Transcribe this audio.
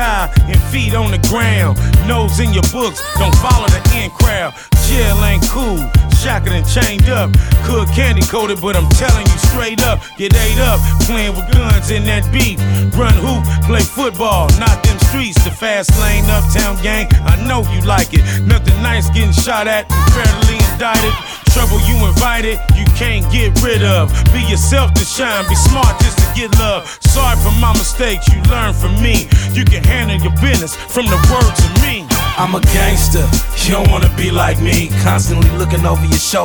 sky and feet on the ground. Nose in your books, don't follow the in crowd. Jail ain't cool, shackled and chained up. Could candy coated, but I'm telling you straight up, get ate up, playing with guns in that beat. Run hoop, play football, not them streets. The fast lane, uptown gang, I know you like it. Nothing nice getting shot at and fairly indicted. Trouble you invited, you can't get rid of. Be yourself to shine, be smart just to get love. Sorry for my mistakes, you learn from me. You can handle your business from the words of me. I'm a gangster, you don't wanna be like me. Constantly looking over your shoulder